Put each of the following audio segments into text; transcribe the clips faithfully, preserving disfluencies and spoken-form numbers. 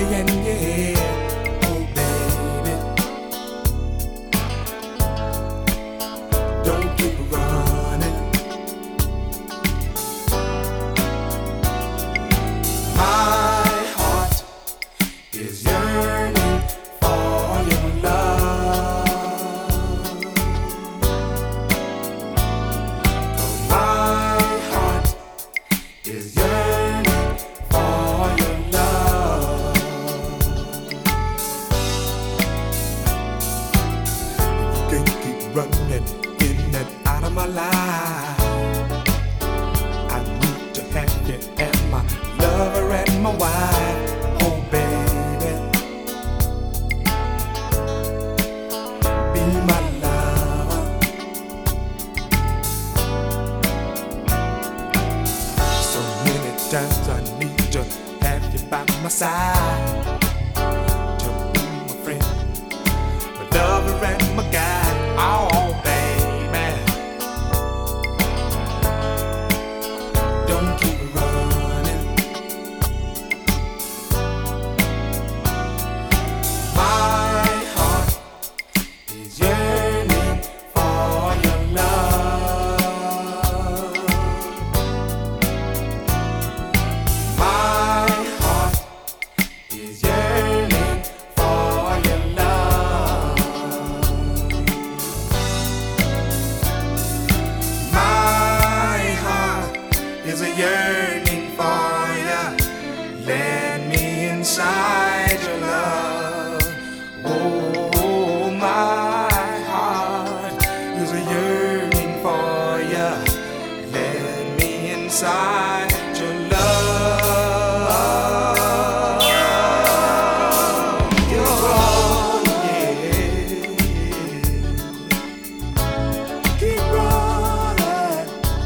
in your head, oh baby. Don't keep running. My heart is yearning for your love. 'Cause my heart is yearning for your love. You can't keep running in and out of my life. I need to have you as my lover and my wife, oh baby. Be my lover. So many times I need to have you by my side, to be my friend, my lover and my guide, oh baby. Don't keep running. My heart is yearning for your love. My heart is yearning for your love. My heart is a yearning for you. Let me inside your love. Oh, my heart is a yearning for you. Let me inside your love. You're on, yeah. Keep running.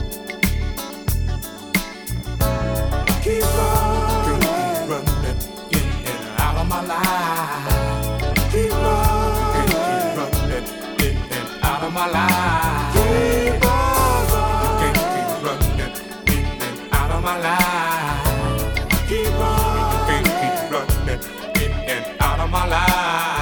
Keep running. Keep running in and out of my life. Keep running. Keep running in and out of my life. Keep running. You can't keep running in and out of my life. Keep running. You can't keep running in and out of my life.